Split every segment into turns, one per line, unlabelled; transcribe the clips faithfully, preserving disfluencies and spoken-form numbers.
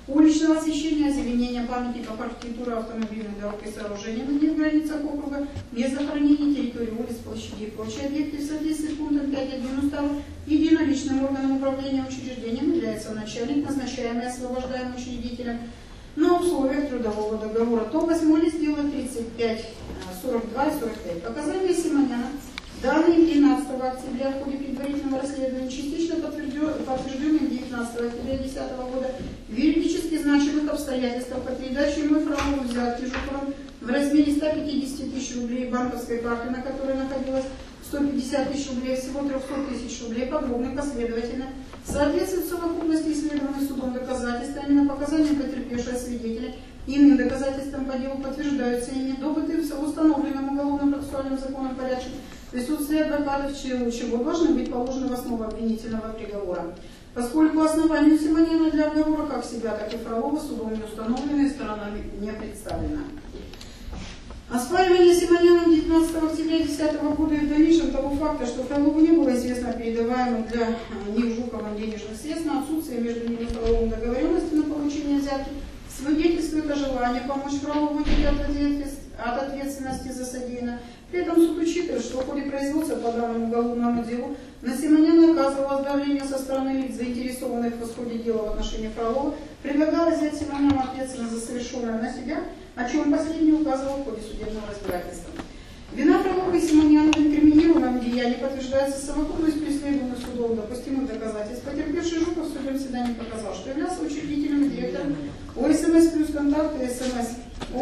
уличного освещения, озеленения памятников архитектуры, автомобильных дорог и сооружений на них границах округа, местоохранения территории улиц, площадей и прочие объекты в соответствии с пунктом пять точка один устава, единоличным органом управления учреждением является начальник, назначаемый освобождаемым учредителем на условиях трудового договора. То восьмой лист дела тридцать пять сорок два и сорок пять. Показания Симоняна, данные тринадцатого октября в ходе предварительного расследования, частично подтвержденные девятнадцатого октября две тысячи десятого года, в юридически значимых обстоятельствах по передаче ему Фролову взятки Жуковым в размере ста пятидесяти тысяч рублей банковской карты, на которой находилось сто пятьдесят тысяч рублей, всего триста тысяч рублей, подробно и последовательно, соответствует совокупности исследованных судом доказательствами на показания потерпевшего свидетеля, иным доказательствам по делу подтверждаются ими добытые в установленном уголовно-процессуальным законом порядке присутствие адвокатов, чего должны быть положены в основу обвинительного приговора. Поскольку основанию Симоняна для оговора как себя, так и Фролова судом не установлены и сторонами не представлено. Оспаривание Симоняном девятнадцатого октября две тысячи десятого года и в дальнейшем того факта, что Фролову не было известно передаваемых для них Жуковым денежных средств, на отсутствие между ними и Фроловым договоренности на получение взятки, свидетельствует о желании помочь Фролову от ответственности за содеянное. При этом суд учитывает, что в ходе производства по данному уголовному делу на Симоняна оказывалось давление со стороны лиц, заинтересованных в исходе дела в отношении Фролова, предлагалось взять Симоняна ответственность за совершенное на себя, о чем последний указывал в ходе судебного разбирательства. Вина Фролова и Симоняна в инкриминированном деянии подтверждается совокупностью исследованных судов допустимых доказательств. Потерпевший Жуков в судебном заседании показал, что являлся учредителем и директором ООО СМС плюс контакт и СМС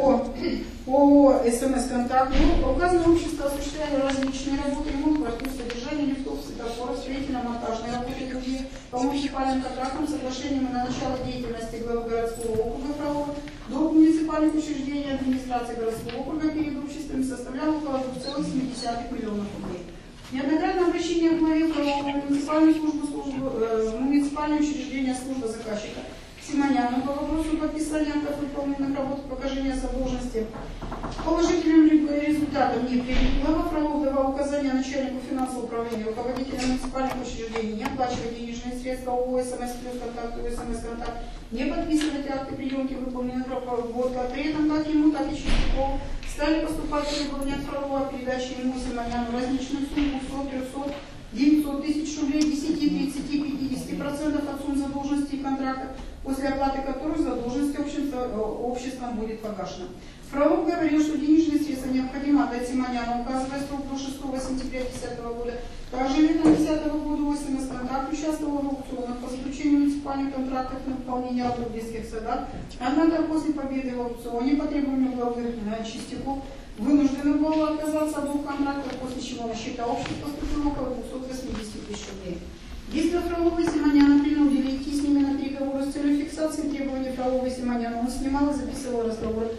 ООО СМС контакт. Указанное общество осуществляли различные работы, ремонт квартир, содержание лифтов, светофоров, строительно-монтажные работы, другие по муниципальным контрактам, соглашениям и на начало деятельности главы городского округа Фролова, долг муниципальных учреждений администрации городского округа перед обществами составлял около двух целых семи десятых миллионов рублей. Неоднократное обращение к главе Фролова в муниципальную службу, службу, э, в муниципальное учреждение службы заказчика Симоняну по вопросу подписания актов выполненных работ, покажения задолженности положительным результатом не привели. Глава Фролов давал указания начальнику финансового управления, руководителям муниципальных учреждений не оплачивать денежные средства ООО СМС плюс контакт, ООО СМС контакт, не подписывать акты приемки выполненных работ. При этом как ему, так и Чистякову стали поступать требования от Фролова о передаче ему Симоняну различных сумм сто, трёхсот, девятисот тысяч рублей, десяти, тридцати, пятидесяти процентов от сумм задолженности и контрактов, после оплаты которых задолженность общества, обществом будет погашена. Фролов говорил, что денежные средства необходимо отдать Симоняну, указывая срок до шестого сентября две тысячи десятого года. Также летом две тысячи десятого года ООО СМС контакт участвовал в аукционах по заключению муниципальных контрактов на выполнение работ в детских садах. Однако после победы в аукционе по требованию главы Чистяков вынуждены было отказаться от двух контрактов, после чего на счета общества поступило около двухсот восьмидесяти тысяч рублей. Если Фролова и Симоняна принудили идти с ними на переговоры с целью фиксации требований Фролова и Симоняна, он снимал и записывал разговоры,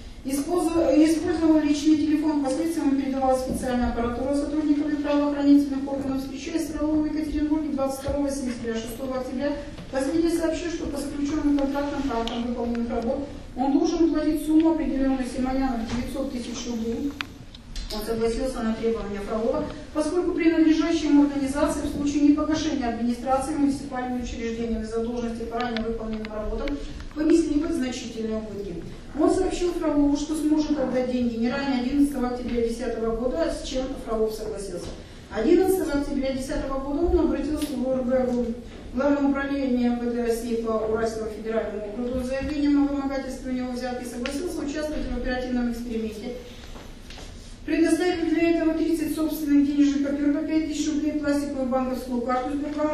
использовал личный телефон, впоследствии ему передавала специальная аппаратура сотрудниками правоохранительных органов. Встречаясь с Фроловым в Екатеринбурге двадцать второго сентября, шестого октября, последний сообщил, что по заключенным контрактам по актам выполненных работ он должен платить сумму, определенную Симоняном, девятьсот тысяч рублей. Он согласился на требования Фролова, поскольку принадлежащие ему организации в случае непогашения администрации муниципальными учреждениями задолженности по ранее выполненным работам понесли бы значительные убытки. Он сообщил Фролову, что сможет отдать деньги не ранее одиннадцатого октября две тысячи десятого года, с чем Фролов согласился. одиннадцатого октября две тысячи десятого года он обратился в ОРБ, Главное управление МВД России по Уральскому федеральному округу с заявлением о вымогательстве у него взятки, согласился участвовать в оперативном эксперименте. Предоставив для этого тридцать собственных денежных копий по пять тысяч рублей, пластиковую банковскую карту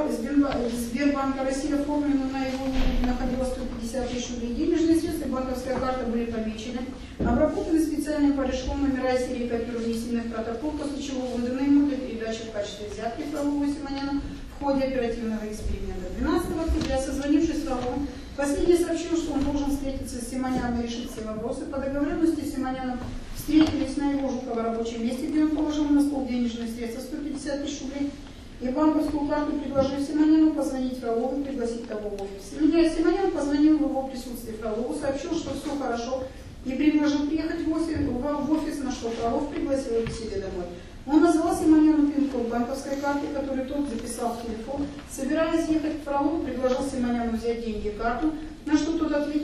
Сбербанка России, оформленную на его имя, находилось сто пятьдесят тысяч рублей. Денежные средства и банковская карта были помечены, обработаны специальным корешком номера и серии копий внесенных протокол, после чего выданы ему для передачи в качестве взятки Фролову и Симоняну в ходе оперативного эксперимента. двенадцатого октября, созвонившись с Фроловым, последний сообщил, что он должен встретиться с Симоняном и решить все вопросы. По договоренности с Симоняном встретились на его Жукова рабочем месте, где он положил на стол денежные средства сто пятьдесят тысяч рублей и банковскую карту, предложив Симоняну позвонить Фролову и пригласить того в офис. Симонян позвонил в его присутствии Фролову, сообщил, что все хорошо, и предложил приехать в офис, в офис, на что Фролов пригласил его к себе домой. Он назвал Симоняну пин-код банковской карты, который тот записал в телефон. Собираясь ехать к Фролову, предложил Симоняну взять деньги и карту, на что тот ответил,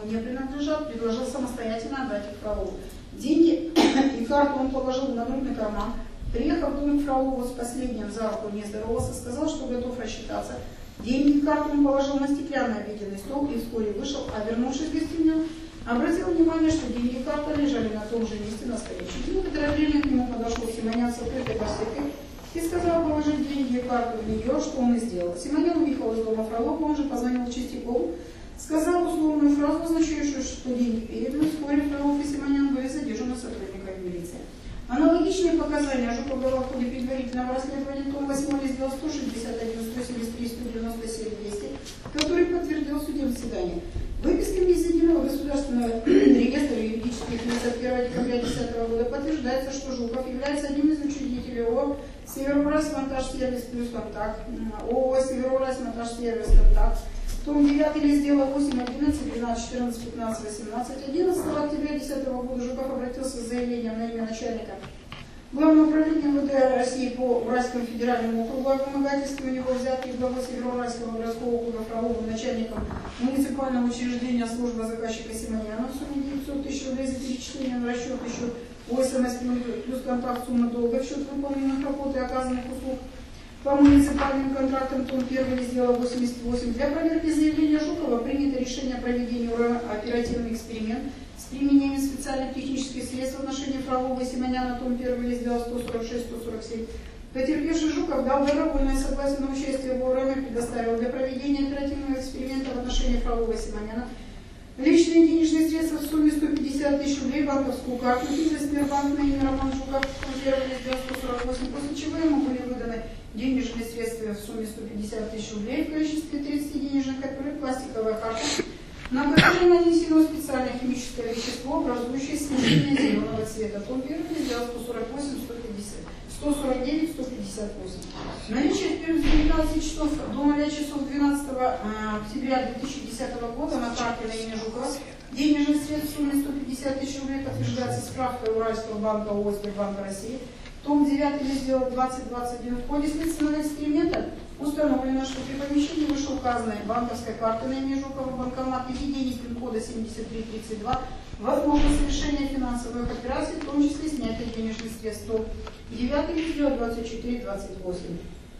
не принадлежат, предложил самостоятельно отдать их Фролову. Деньги и карту он положил в нагрудный карман. Приехав домой к Фролову с последним за руку, не здоровался, сказал, что готов рассчитаться. Деньги и карту он положил на стеклянный обеденный стол и вскоре вышел, а вернувшись в гостиную, обратил внимание, что деньги и карта лежали на том же месте на столе. Через некоторое время к нему подошел Симонян с открытой бассейкой и сказал положить деньги и карту в нее, что он и сделал. Симонян уехал из дома Фролова, он же позвонил Чистякову, сказал условную фразу, означающую, что деньги переданы. Вскоре Фролов и Симонян были задержаны сотрудниками милиции. Аналогичные показания Жуков дала в ходе предварительного расследования том восьмой раздел сто шестьдесят один, сто семьдесят три, сто девяносто семь, двести, который подтвердил в суде заседания. Выписками из Единого государственного реестра юридических лиц от первого декабря две тысячи десятого года подтверждается, что Жуков является одним из учредителей ООО «Североуральсмонтаж-сервис плюс контакт», ООО «Североуральсмонтаж-сервис контакт», том девятый раздела восемь, одиннадцать, двенадцать, четырнадцать, пятнадцать, восемнадцать, одиннадцатого октября две тысячи десятого года Жуков обратился с заявлением на имя начальника Главного управления МВД России по Уральскому федеральному округу о вымогательстве у него взятки главой Североуральского городского округа Фроловым, начальником муниципального учреждения служба заказчика Симоняна в сумме девятьсот тысяч рублей за перечисление на расчет еще ОСМС плюс контакт суммы долга в счет выполненных работ и оказанных услуг по муниципальным контрактам, том первый раздела восемьдесят восемь. Для проверки заявления Жукова принято решение о проведении оперативный эксперимент с применением специальных технических средств в отношении Фролова и Симоняна, том первый раздела сто сорок шесть — сто сорок семь. Потерпевший Жуков дал добровольное согласие на участие в ОРМ и предоставил для проведения оперативного эксперимента в отношении Фролова и Симоняна личные денежные средства в сумме сто пятьдесят тысяч рублей, банковскую карту Виза Сбербанк на имя Роман Жуков, том первый раздел сто сорок восемь, после чего ему были выданы денежные средства в сумме сто пятьдесят тысяч рублей в количестве тридцати денежных купюр, пластиковая карта, на которой нанесено специальное химическое вещество, образующее смешение зеленого цвета. Том первый раздел сто сорок восемь — сто пятьдесят, сто сорок девять — сто пятьдесят восемь. Наличие в период с девятнадцати часов до ноля часов двенадцатого октября две тысячи десятого года на карте на имя Жукова денежных средств в сумме сто пятьдесят тысяч рублей подтверждается справкой Уральского банка ООО «Сбербанк России». Том девятый раздел двадцать двадцать один. В ходе следственного эксперимента установлено, что при помещении вышеуказанной банковской карты на имя Жукова банкомат и введении пин-кода семьдесят три тридцать два возможно совершение финансовых операций, в том числе снятие денежных средств. Том девятый раздел двадцать четыре двадцать восемь.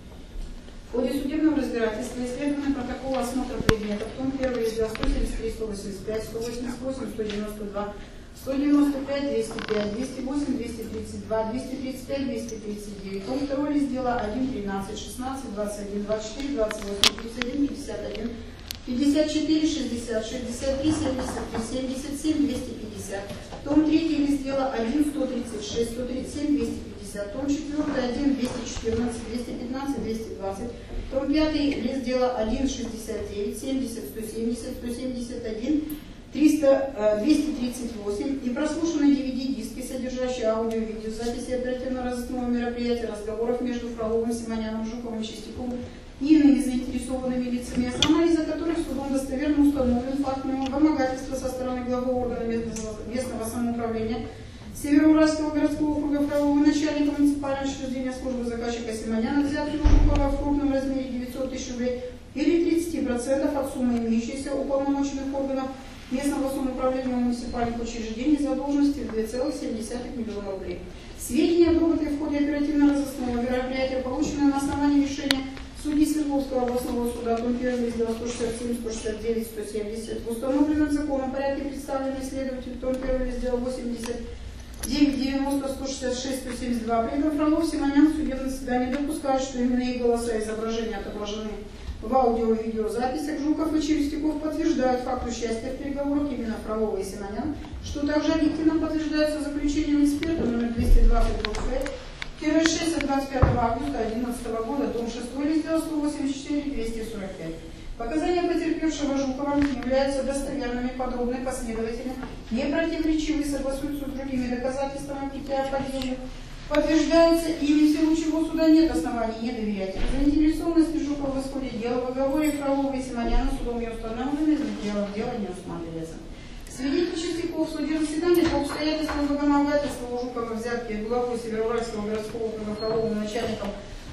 В ходе судебного разбирательства исследованы протоколы осмотра предметов. Том первый раздел сто семьдесят три — сто восемьдесят пять, сто восемьдесят восемь — сто девяносто два, сто девяносто пять — двести пять, двести восемь — двести тридцать два, двести тридцать пять — двести тридцать девять. Том второй раздела один, тринадцать, шестнадцать, двадцать один, двадцать четыре, двадцать восемь, тридцать один, пятьдесят один, пятьдесят четыре, шестьдесят, шестьдесят три, семьдесят три, семьдесят семь, двести пятьдесят. Том третий раздела один, сто тридцать шесть, сто тридцать семь, двести пятьдесят. Том четвертый один, двести четырнадцать, двести пятнадцать, двести двадцать. Том пятый раздела один, шестьдесят девять, семьдесят, сто семьдесят, сто семьдесят один, триста, двести тридцать восемь и прослушаны ди ви ди-диски, содержащие аудио и видеозаписи оперативно-розыскного мероприятия, разговоров между Фроловым, Симоняном, Жуковым и Чистяковым и иными заинтересованными лицами, с анализа которых судом достоверно установлен факт вымогательства со стороны главы органа местного, местного самоуправления Североуральского городского округа Фролова, начальника муниципального учреждения службы заказчика Симоняна, взятки у Жукова в крупном размере девятьсот тысяч рублей или тридцать процентов от суммы имеющейся уполномоченных органов местного самоуправления муниципальных учреждений задолженности в два целых семь десятых миллиона рублей. Сведения, добытые в ходе оперативно-розыскного мероприятия, полученные на основании решения судьи Свердловского областного суда, том первый раздел сто шестьдесят семь, сто шестьдесят девять, сто семьдесят, в установленном законом порядке представлены следователь, том первый раздел восемьдесят девять, девяносто, сто шестьдесят шесть, сто семьдесят два. При этом Фролов, Симонян в судебном заседании допускают, что именно их голоса и изображения отображены в аудио- и видеозаписях. Жуков и Чистяков подтверждают факт участия в переговорах именно Фролова и Симонян, что также объективно подтверждается заключением эксперта номер двести двадцать шесть от двадцать пятого августа две тысячи одиннадцатого года, том шестой раздел сто восемьдесят четыре — двести сорок пять. Показания потерпевшего Жукова являются достоверными, подробными, последовательными, не противоречивы, согласуются с другими доказательствами питья по делу, подтверждаются ими, в силу чего суда нет оснований не доверять. Заинтересованность Жукова в исходе дела в оговоре Фролова и Симоняна судом не установлена, материалов дела не усматривается. Свидетель Чистяков в суде заседания по обстоятельствам вымогательства у Жукова взятки главой Североуральского городского округа Фроловым, начальником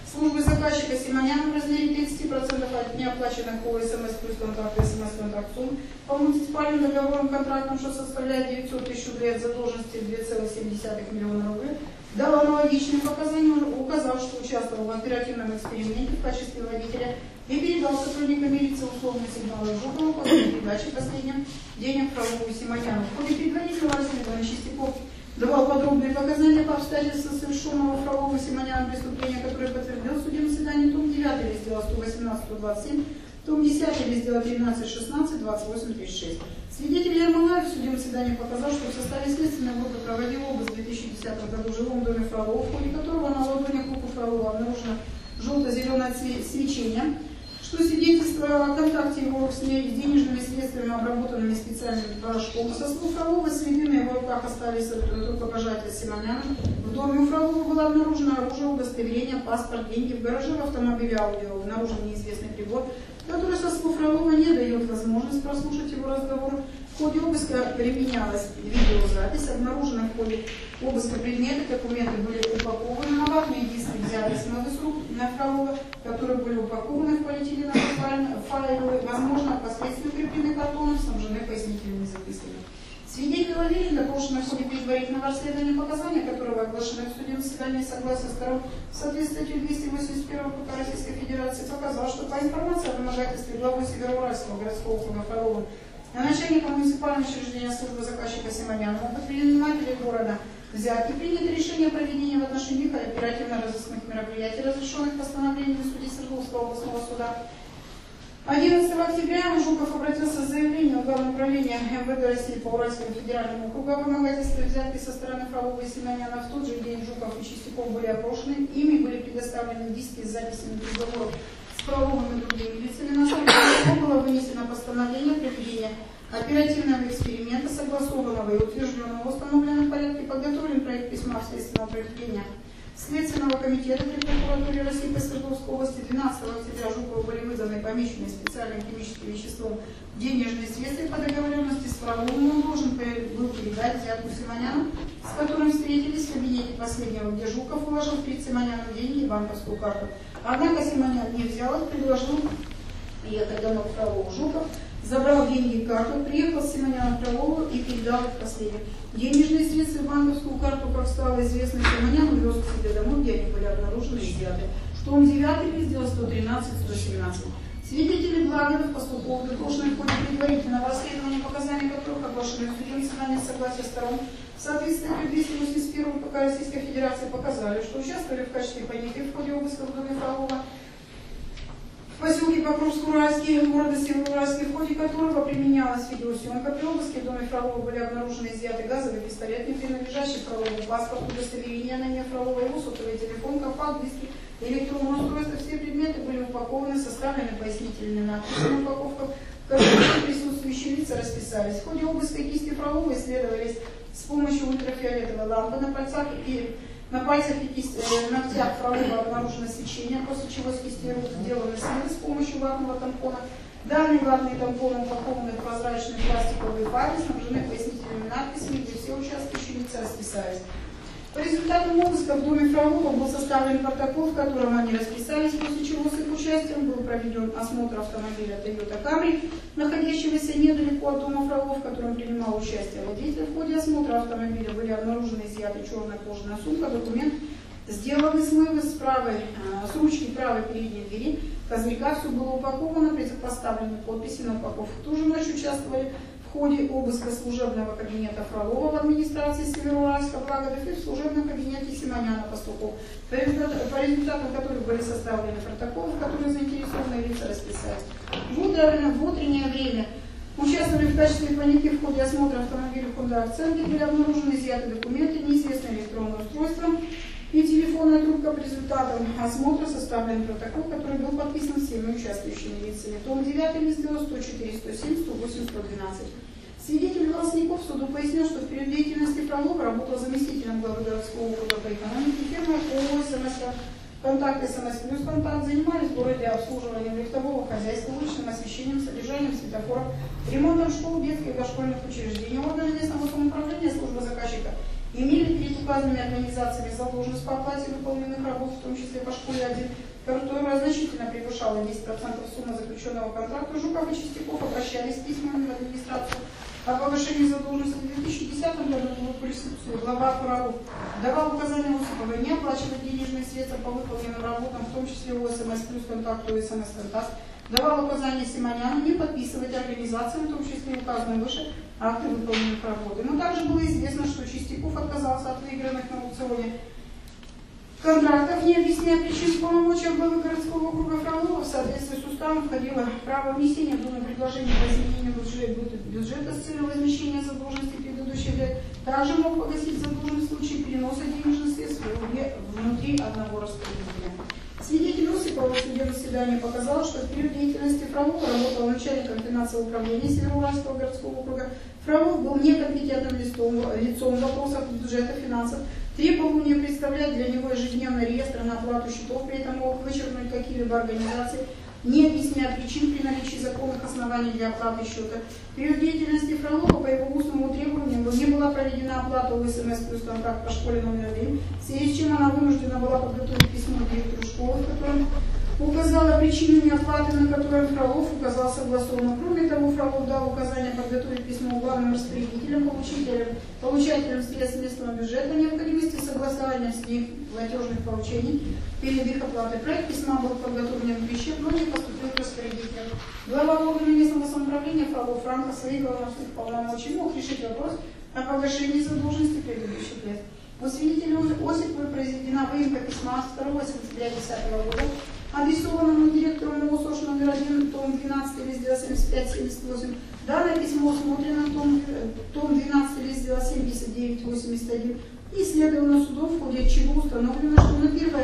службы заказчика Симоняна в размере тридцати процентов от неоплаченных по СМС плюс контракт СМС-контракт сумм по муниципальным договорам контрактам, что составляет девятьсот тысяч рублей от задолженности две целых семь десятых миллиона рублей, дал аналогичные показания, указав, что участвовал в оперативном эксперименте в качестве водителя и передал сотрудникам милиции условный сигнал Жукову после передачи последним денег Фролову и Симоняну. В ходе предварительного расследования Чистяков давал подробные показания по обстоятельствам совершенного Фролову и Симоняну преступления, которое подтвердил в судебном заседании том девятый раздела сто восемнадцать сто двадцать семь, том десятый раздела тринадцать шестнадцать двадцать восемь тридцать шесть. Свидетель Ермолаев в судебном заседании показал, что в составе следственной группы проводил обыск в две тысячи десятом году в жилом доме Фролова, в ходе которого на ладонях руку Фролова обнаружено желто-зеленое свечение, что свидетельство о контакте его с денежными средствами, обработанными специальным порошком. Со слов Фролова, следы на его руках остались от рукопожатия Симоняна. В доме у Фролова было обнаружено оружие, удостоверение, паспорт, деньги. В гараже в автомобиле аудио обнаружен неизвестный прибор, который, со слов Фролова, не дает возможность прослушать его разговор. В ходе обыска применялась видеозапись. Обнаружено в ходе обыска предметы, документы были упакованы на ватные диски, взяты с рук на Фролова, которые были упакованы в полиэтиленовые файлы, возможно, впоследствии укреплены картоном, снабжены пояснительными записками. Свидетель Лаверин, допрошенный в ходе предварительного расследования показания, которого оглашены в судебном заседании согласия сторон в соответствии с статьей двести восемьдесят первой КК Российской Федерации, показал, что по информации о вымогательстве главы Североуральского городского округа Фролова на начальника муниципального учреждения службы заказчика Симоняна, предпринимателей города взятки, принято решение о проведении в отношении них оперативно-розыскных мероприятий, разрешенных постановлением судьи Свердловского областного суда. одиннадцатого октября Жуков обратился с заявлением в Главное управление МВД России по Уральскому федеральному округу о вымогательстве взятки со стороны Фролова и Симоняна. В тот же день Жуков и Чистяков были опрошены, ими были предоставлены диски с записями переговоров с Фроловым и другими лицами. На основе было вынесено постановление проведения оперативного эксперимента, согласованного и утвержденного в установленном порядке, подготовлен проект письма следственного проведения Следственного комитета при прокуратуре России по Свердловской области. Двенадцатого октября Жукову были выданы помеченные специальным химическим веществом денежные средства по договоренности с Фроловым. Он должен был передать взятку Симоняну, с которым встретились в кабинете последнего, где Жуков уложил перед Симоняном деньги и банковскую карту. Однако Симонян не взял их, предложил ехать домой к Фролову. Жуков забрал деньги и карту, приехал с Симоняном к Фролову и передал их последним. Денежные средства и банковскую карту, как стало известно, Симонян увез к себе домой, где они были обнаружены и изъяты. Том девятый раздел сто тринадцать сто семнадцать. Свидетели Благодов, Пастухов, допрошенные в ходе предварительного расследования, показания которых оглашены в судебном заседании согласия сторон, в соответствии с двести восемьдесят первой КК Российской Федерации, показали, что участвовали в качестве понятых в ходе обыска в доме Фролова в поселке Покровск-Уральский, города Североуральский, в ходе которого применялась видеосъемка. При обыске в доме Фролова были обнаружены изъяты газовый пистолет, не принадлежащий Фролову, паспорт, удостоверение на имя Фролова, его сотовый телефон, компакт, диски, электронное устройство. Все предметы были упакованы, составлены пояснительные надписи на упаковках, в которых присутствующие лица расписались. В ходе обыска кисти Фролова исследовались с помощью ультрафиолетовой лампы на пальцах и на пальцах и кисти, э, ногтях Фролова обнаружено свечение, после чего с кисти рук сделаны следы с помощью ватного тампона. Данные ватные тампоны упакованы в прозрачные пластиковые файлы, снабжены пояснительными надписями, где все участвующие лица расписались. По результатам обыска в доме Фролова был составлен протокол, в котором они расписались, после чего с их участием был проведен осмотр автомобиля Toyota Camry, находящегося недалеко от дома Фролова, в котором принимал участие водитель. В ходе осмотра автомобиля были обнаружены изъяты черная кожаная сумка, документ, сделанный смывы с, правой, с ручки правой передней двери, козырька. Все было упаковано, предпоставлены подписи на упаковку. В ту же ночь участвовали в ходе обыска служебного кабинета Фролова в администрации Североуральска Благодов и в служебном кабинете Симоняна Пастухов, по результатам которых были составлены протоколы, в которые заинтересованные лица расписались. В утреннее время участвовали в качестве понятых в ходе осмотра автомобиля Honda Accent, где были обнаружены изъяты документы, неизвестное электронное устройство и телефонная трубка. По результатам осмотра составлен протокол, который был подписан всеми участвующими лицами. Том девятый раздела сто четыре сто семь сто восемь сто двенадцать. Свидетель Волосников суду пояснил, что в период деятельности Фролова работал заместителем главы городского округа по экономике, фирмой ООО «СМС Контакт СМС плюс Контакт», занимались в городе обслуживанием лифтового хозяйства, уличным освещением, содержанием светофоров, ремонтом школ, детских и дошкольных учреждений. Органы местного самоуправления, служба заказчика имели перед указанными организациями задолженность по оплате выполненных работ, в том числе по школе один, которая значительно превышала десять процентов суммы заключенного контракта, Жуков и Чистяков обращались с письмами в администрацию о повышении задолженности. В две тысячи десятом году в присутствии глава ФРАО давал указание Осиповой не оплачивать денежные средства по выполненным работам, в том числе ОСМС плюс контакт, ОСМС контакт. Давал указание Симоняну не подписывать организациям, в том числе указанные выше, акты выполненных работ. Но также было известно, что Чистяков отказался от выигранных на аукционе контрактов, не объясняя причин. В полномочия главы городского округа Фролова в соответствии с уставом входило право внесения в Думу предложений по изменению бюджета с целью возмещения задолженности предыдущих лет. Также мог погасить задолженность в случае переноса денежных средств внутри одного распорядителя. Свидетель Осипова в судебном заседании показал, что в период деятельности Фролова работал начальником финансового управления Североуральского городского округа. Фролов был некомпетентным лицом в вопросах бюджета финансов, требовал не представлять для него ежедневный реестр на оплату счетов, при этом мог вычеркнуть какие-либо организации, не объясняя причин при наличии законных оснований для оплаты счета. В период деятельности Фролова по его устному требованию не была проведена оплата ОСМС плюс контракт по школе номер один, в связи с чем она вынуждена была подготовить письмо директору школы, в котором указала причину неоплаты, на которую Фролов указал согласованно. Кроме того, Фролов дал указание подготовить письмо главным распорядителям, получателям, получателям средств местного бюджета, необходимости согласования с них платежных поручений перед их оплатой. Проект письма был подготовлен в Вещи, но не поступил к распорядителям. Глава органа местного самоуправления Фролов Франко своих должностных полномочий мог решить вопрос о погашении задолженности предыдущих лет. У свидетеля Осиповой произведена выемка письма второго сентября две тысячи десятого года, адресованному директору МОСОШ номер один, том двенадцать, лист дела семьдесят пять семьдесят восемь. Данное письмо смотрено том, том двенадцать, лист дела семьдесят девять восемьдесят один. И исследовано судом, в ходе чего установлено, что на первое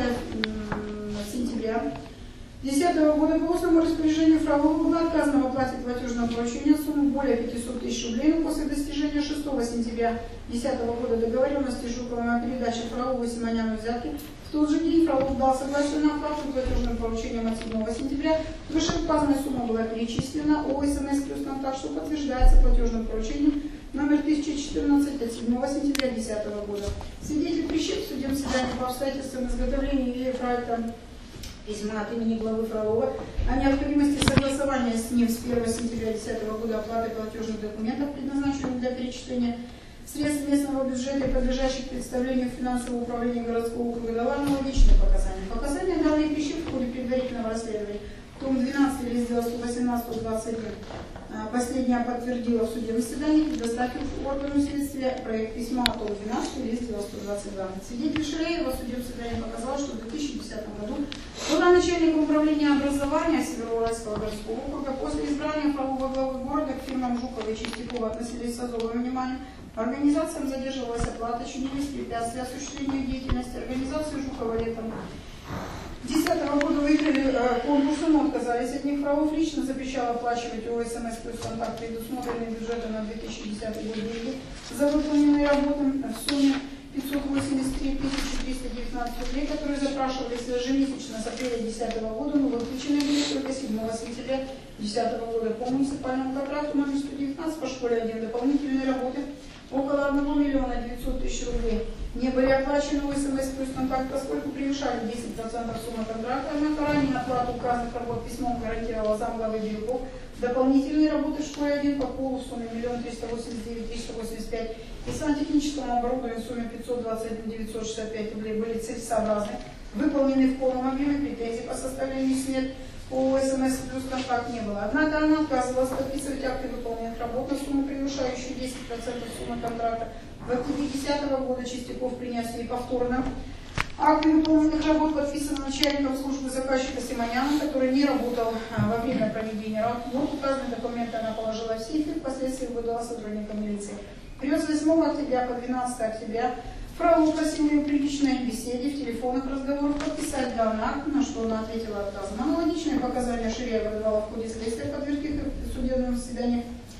сентября две тысячи десятого года по устному распоряжению Фролова было отказано в оплате платежного поручения суммы более пятисот тысяч рублей, но после достижения шестого сентября две тысячи десятого года договоренности с Жуковым о передаче Фролову и Симоняну взятки, в тот же день Фролов дал согласие на оплату платежным поручением от седьмого сентября. Вышеуказанная сумма была перечислена ОСМС плюс контакт, что подтверждается платежным поручением номер тысяча четырнадцать от седьмого сентября две тысячи десятого года. Свидетель Прищеп в судебном заседании по обстоятельствам изготовления проекта письма от имени главы Фролова о необходимости согласования с ним с первого сентября две тысячи десятого года оплаты платежных документов, предназначенных для перечисления средств местного бюджета, подлежащих представлению финансового управления городского округа, дала аналогичные показания. Показания данные Прищеп в ходе предварительного расследования, том двенадцать, лист дела сто восемнадцать сто двадцать один. Последняя подтвердила в судебном заседании, предоставив органу следствия проект письма о том двенадцать, лист дела сто двадцать два. Свидетель Ширеева в судебном заседании показал, что в две тысячи десятом году была начальником управления образования Североуральского городского округа. После избрания Фролова главы города к фирмам Жукова и Чистякова относились с особым вниманием. Организациям задерживалась оплата, чинились препятствия осуществлению деятельности. Организации Жукова летом две тысячи десятого года выиграли э, конкурс, но отказались от них. Фролов лично запрещал оплачивать ОСМС плюс контакт, предусмотренные бюджетом на две тысячи десятый год деньги за выполненные работы в сумме пятьсот восемьдесят три тысячи триста девятнадцать рублей, которые запрашивались ежемесячно с апреля две тысячи десятого года, но выключены были только седьмого сентября две тысячи десятого года. По муниципальному контракту номер сто девятнадцать по школе один дополнительные работы около одного миллиона девятисот тысяч рублей не были оплачены ОСМС плюс контакт, поскольку превышали десять процентов суммы контракта. Однако ранее оплату указанных работ письмом гарантировал замглавы Бирюков. Дополнительные работы в школе один по полу в сумме один триста восемьдесят девять триста восемьдесят пять и сантехническому оборудованию в сумме пятьсот двадцать один девятьсот шестьдесят пять рублей были целесообразны, выполнены в полном объеме, претензий по составлению смет по ОСМС плюс контакт не было. Однако она отказывалась подписывать акты выполненных работ на сумму, превышающую десять процентов суммы контракта. В октябре две тысячи десятого года Чистяков принес ей повторно акты выполненных работ, подписаны начальником службы заказчика Симоняном, который не работал во время проведения работ. Указанные документы она положила в сейф и впоследствии выдала сотрудникам милиции. В период с восьмого октября по двенадцатое октября Фролов просил ее при личной беседе в телефонных разговорах подписать данный акт, на что она ответила отказом. Аналогичные показания Ширеева давала в ходе следствия, подвергнутых судебному заседанию.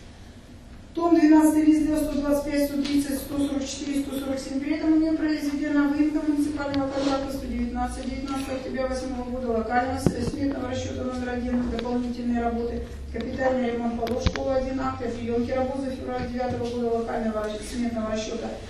Том двенадцать, лист дела сто двадцать пять сто тридцать сто сорок четыре сто сорок семь. При этом у нее произведена выемка муниципального контракта сто девятнадцать девятнадцатого октября две тысячи восьмого года, локального сметного расчета номер один, дополнительные работы, капитальный ремонт полов школы один, акты о приемке работ за февраль две тысячи девятого года, локального сметного расчета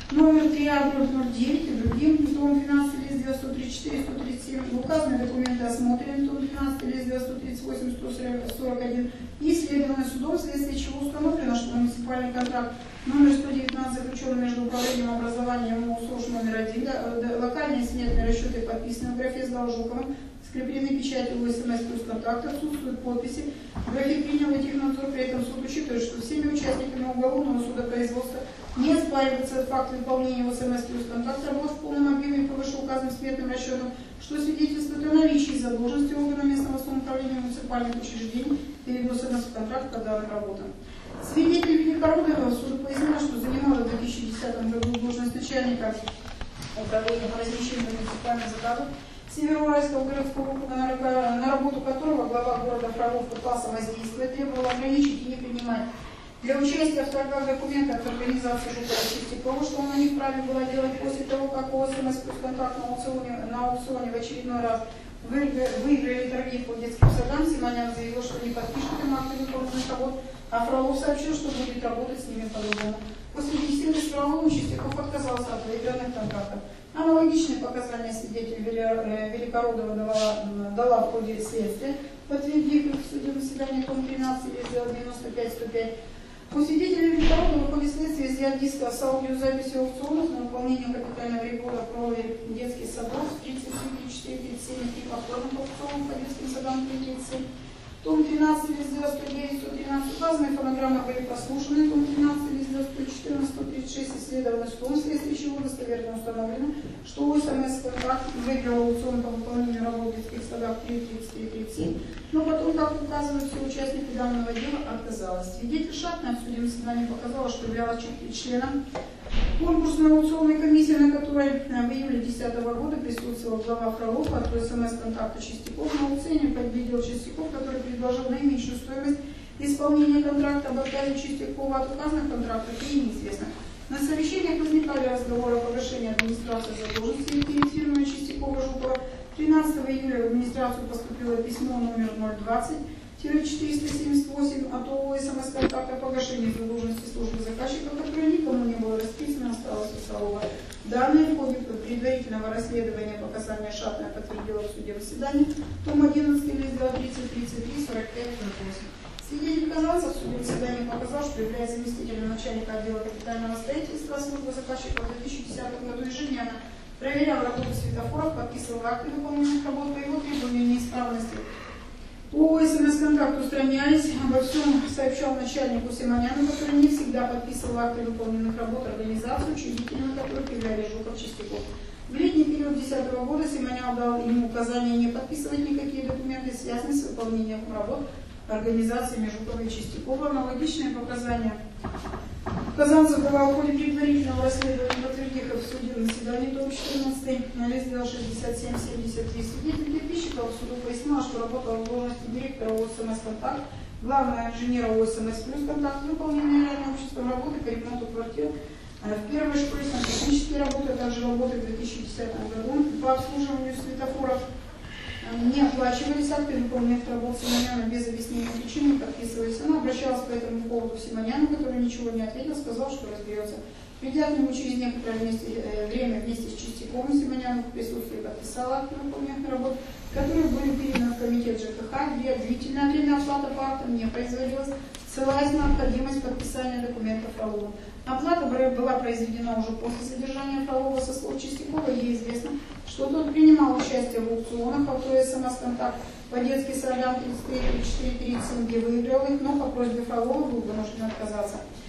номер три А ноль девять и другим, том двенадцать, лист сто тридцать четыре сто тридцать семь, указанные документы осмотрены, том двенадцать, лист сто тридцать восемь сто сорок один, и исследованы судом, вследствие чего установлено, что муниципальный контракт номер сто девятнадцать, заключенный между управлением образования МОУСОШ номер один, локальные сметные расчеты, подписанные в графе с Должуковым, скреплены печатью УСМС плюс контакт, отсутствуют подписи. В графе принял технадзор, при этом суд учитывает, что всеми участниками уголовного судопроизводства не оспаривается факт выполнения УСМС плюс контакт работ в полном объеме по вышеуказанным сметным расчетам, что свидетельствует о наличии задолженности органа местного самоуправления муниципальных учреждений перед УСМС в контракт по данным работам. Свидетель Великородова суду пояснил, что занимала в две тысячи десятом году должность начальника управления по размещению муниципальных заказов Североуральского городского округа, на работу которого глава города Фролов пытался воздействовать, требовал ограничить и не принимать для участия в торгах документов от организации Жукова Чистякова, что она не вправе была делать после того, как ОСМС плюс контакт на аукционе, на аукционе в очередной раз выиграли торги по детским садам. Симонян заявил, что не подпишет им акты выполненных работ, а Фролов сообщил, что будет работать с ними по-другому. После беседы с Фроловым Чистяков отказался от выигранных контрактов. Аналогичные показания свидетель Великородова дала, дала в ходе следствия, подтвердив их в суде заседания том тринадцать, девяносто пять сто пять. У свидетеля Великородова в ходе следствия изъят диск с аудиозаписью аукционов на выполнение капитального ремонта крови детских садов тридцать три, тридцать четыре, тридцать семь и три повторных аукционов по детским садам тридцать семь. Том тринадцать, лист сто девять, сто тринадцать, указанные фонограммы были прослушаны, том тринадцать, лист сто четырнадцать, сто тридцать шесть, исследованы судом, вследствие чего достоверно установлено, что ОСМС контракт выиграл аукцион по выполнению работ в детских садах три тридцать три тридцать семь, но потом, как указывают все участники данного дела, отказалась. Свидетель Шатная в суде заседании показала, что являлась членом конкурсной аукционной комиссии, на которой в июле две тысячи десятого года присутствовал глава Фролов от СМС-контакта Чистяков. На аукционе победил Чистяков, который предложил наименьшую стоимость исполнения контракта. Об отказе Чистякова от указанных контрактов и неизвестно. На совещаниях возникали разговоры о погашении администрации задолженности перед фирмой Чистякова-Жукова. тринадцатого июля в администрацию поступило письмо номер ноль двадцать четыреста семьдесят восемь от ООО СМС-контакта о погашении задолженности службы заказчика, которое никому не было расписано, осталось у Фролова. Данные в ходе предварительного расследования показания Шатная подтвердила в суде заседании, том одиннадцать, лист тридцать тридцать три сорок пять сорок восемь. Свидетель Казанцев в суде заседании показал, что является заместителем начальника отдела капитального строительства службы заказчика в две тысячи десятом году ежедневно проверял работу светофоров, подписывал акты выполненных работ по его требованию неисправности. По СМС-контакту устранялись, обо всем сообщал начальнику Симоняну, который не всегда подписывал акты выполненных работ организации, учредителями которых являлись Жуков Чистяков. В летний период две тысячи десятого года Симонян дал ему указание не подписывать никакие документы, связанные с выполнением работ организациями Жукова и Чистякова. Аналогичные показания Казанцев давал в ходе предварительного расследования, подтвердив в суде на заседании том четырнадцать, на лист шестьдесят семь семьдесят три. Свидетель Кирпичиков в суду пояснил, что работал в должности директора ОСМС «Контакт», главного инженера ОСМС плюс «Контакт», выполнение ранее обществом работы по ремонту квартир в первой школе, сантехнические работы, а также работы в две тысячи десятом году по обслуживанию светофоров. Не оплачивались акты выполненных работ Симоняна без объяснения причин, не подписывались. Она обращалась по этому поводу к Симоняну, который ничего не ответил, сказал, что разберется. Придя к нему через некоторое вместе, э, время вместе с Чистяковым, Симонян в присутствии подписал акты выполненных работ, которые были переданы в комитет ЖКХ, где длительное время оплата по актам не производилась, ссылаясь на необходимость подписания документов Фролова. Оплата была произведена уже после содержания Фролова. Со слов Чистякова ей известно, что тот принимал участие в аукционах авто СМС-контакт по детским садам тридцать три, тридцать четыре, тридцать семь, где выиграл их, но по просьбе Фролова был вынужден отказаться.